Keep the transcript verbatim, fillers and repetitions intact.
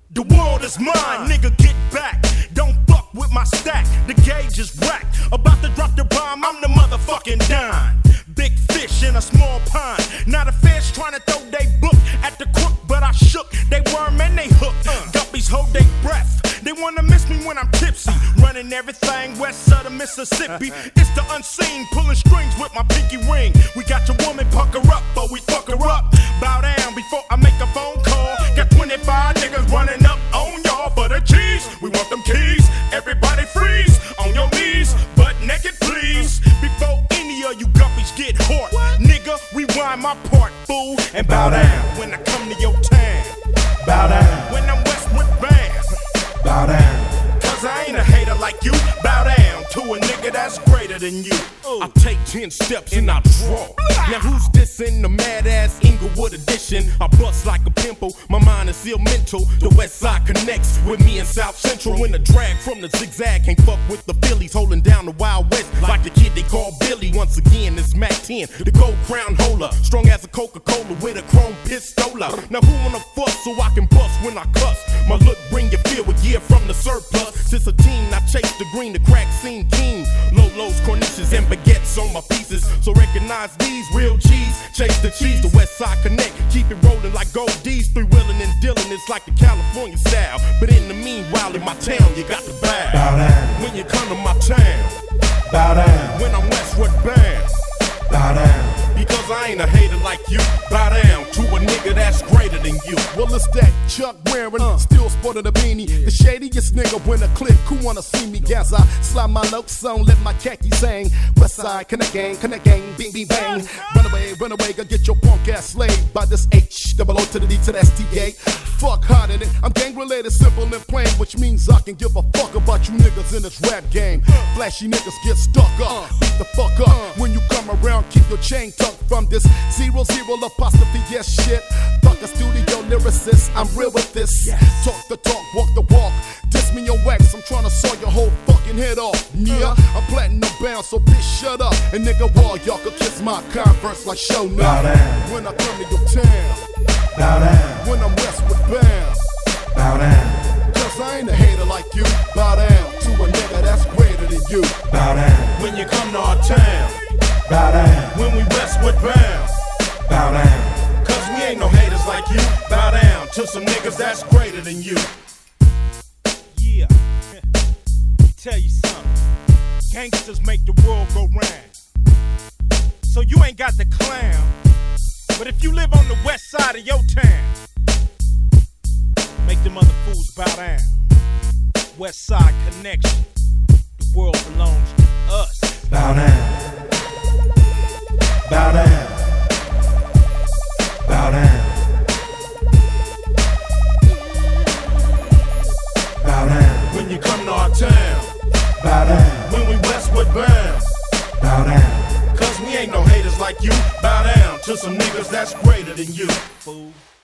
The world is mine, nigga, get back. Don't fuck with my stack, the gauge is whack. About to drop the bomb, I'm the motherfucking dime. Big fish in a small pond. Not a fish trying to throw they book at the crook, but I shook. They worm and they hook. Guppies hold they breath. They wanna miss me when I'm tipsy. Running everything west of the Mississippi. It's the unseen, pulling strings with my pinky ring. We got your woman, pucker up, but we fuck her up. Bow down before I make a phone call. Got twenty-five niggas running up on y'all for the cheese. We want them keys. Everybody freeze on your knees, butt naked please. Before any of you guppies get hot, nigga, rewind my part, fool, and bow down when I come to your town. Bow down when I'm Westwood Band. Bow down, cause I ain't a hater like you. Bow down to a nigga that's greater than you. I take ten steps and I draw. Now who's this in the mad ass Inglewood edition? I bust like a pimple, my mind is still mental. The west side connects with me in South Central. When the drag from the zigzag can't fuck with the Phillies, holding down the Wild West like the kid they call Billy. Once again it's Mac ten, the gold crown holder, strong as a Coca-Cola with a chrome pistola. Now who wanna fuss so I can bust when I cuss? My look bring you feel a year from the surplus. Since a teen I chase the green, the crack scene king. Lolos, corniches, and baguettes on my pieces. So recognize these real G's. Chase the cheese, the West Side Connect. Keep it rolling like gold D's. Three wheeling and dealing, it's like the California style. But in the meanwhile, in my town, you got to bow. Bow down. When you come to my town. Bow down. When I'm Westwood Band. Bow down. Because I ain't a hater like you. Bow down to a nigga that's greater than you. Well, it's that Chuck wearing, uh, still sporting a beanie. The shadiest nigga when a click, who wanna see me as I slide my notes on, let my khaki sing. West side, connect gang, connect gang, bing, bing, bang. Run away, run away, go get your punk ass slayed by this H, double O to the D to the S T A. Fuck hot in it, I'm gang related, simple and plain, which means I can give a fuck about you niggas in this rap game. Flashy niggas get stuck up, beat the fuck up. When you come around, keep your chain tucked from this zero zero apostrophe yes shit. Fuck a studio lyricist, I'm real with this. Yes. Talk the talk, walk the walk. Diss me your wax, I'm tryna saw your whole fucking head off. Yeah, I'm platinum bound, so bitch shut up. And nigga, wall y'all could kiss my Converse like show now. When I come to your town. Bow down. When I'm Westwood Bound. Bow down. Cause I ain't a hater like you. Bow down to a nigga that's greater than you. Bow down. When you come to our town. Bow down. When we Westwood Bound. Bow down. Cause we ain't no haters like you. Bow down to some niggas that's greater than you. Yeah. Let me tell you something. Gangsters make the world go round. So you ain't got the clown. But if you live on the west side of your town, make them other fools bow down. West Side Connection. The world belongs to us. Bow down. Bow down. Bow down. Bow down. When you come to our town. Bow down. When we Westwood Bound. Bow down. Cause we ain't no haters like you. Bow down to some niggas that's greater than you. Fool.